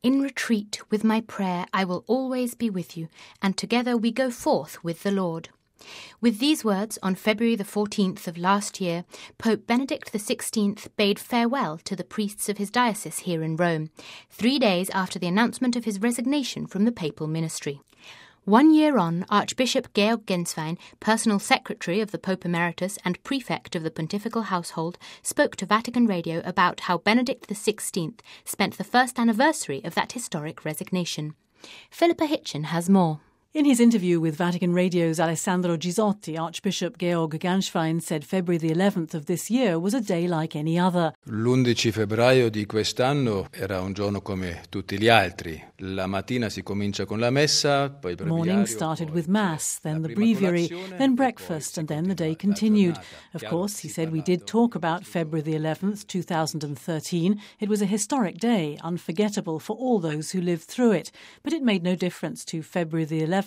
In retreat with my prayer I will always be with you, and together we go forth with the Lord. With these words, on February the 14th of last year, Pope Benedict XVI bade farewell to the priests of his diocese here in Rome, 3 days after the announcement of his resignation from the papal ministry. 1 year on, Archbishop Georg Genswein, personal secretary of the Pope Emeritus and prefect of the pontifical household, spoke to Vatican Radio about how Benedict XVI spent the first anniversary of that historic resignation. Philippa Hitchin has more. In his interview with Vatican Radio's Alessandro Gisotti, Archbishop Georg Genswein said February the 11th of this year was a day like any other. L'11 febbraio di quest'anno era un giorno come tutti gli altri. La mattina si comincia con la messa, poi the morning started with Mass, then the breviary, then breakfast, and then the day continued. Of course, he said, we did talk about February the 11th, 2013. It was a historic day, unforgettable for all those who lived through it. But it made no difference to February the 11th,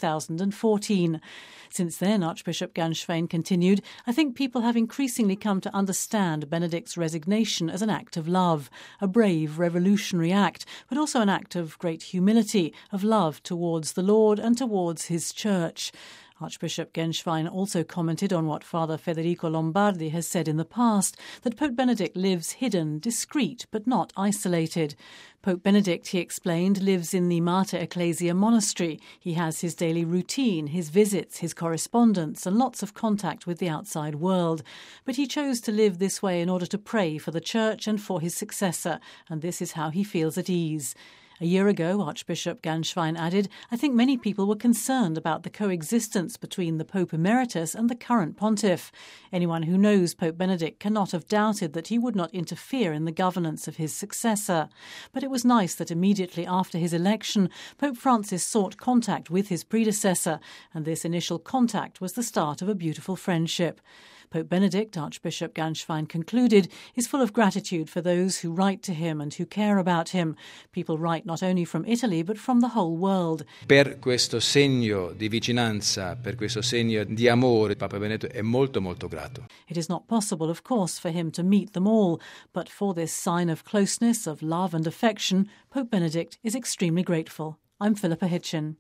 2014. Since then, Archbishop Genswein continued, I think people have increasingly come to understand Benedict's resignation as an act of love, a brave revolutionary act, but also an act of great humility, of love towards the Lord and towards his Church. Archbishop Genswein also commented on what Father Federico Lombardi has said in the past, that Pope Benedict lives hidden, discreet, but not isolated. Pope Benedict, he explained, lives in the Mater Ecclesia monastery. He has his daily routine, his visits, his correspondence, and lots of contact with the outside world. But he chose to live this way in order to pray for the Church and for his successor, and this is how he feels at ease. A year ago, Archbishop Genswein added, I think many people were concerned about the coexistence between the Pope Emeritus and the current pontiff. Anyone who knows Pope Benedict cannot have doubted that he would not interfere in the governance of his successor. But it was nice that immediately after his election, Pope Francis sought contact with his predecessor, and this initial contact was the start of a beautiful friendship. Pope Benedict, Archbishop Genswein concluded, is full of gratitude for those who write to him and who care about him. People write not only from Italy but from the whole world. Per questo segno di vicinanza, per questo segno di amore, Papa Benedetto è molto molto grato. It is not possible, of course, for him to meet them all, but for this sign of closeness, of love and affection, Pope Benedict is extremely grateful. I'm Philippa Hitchin.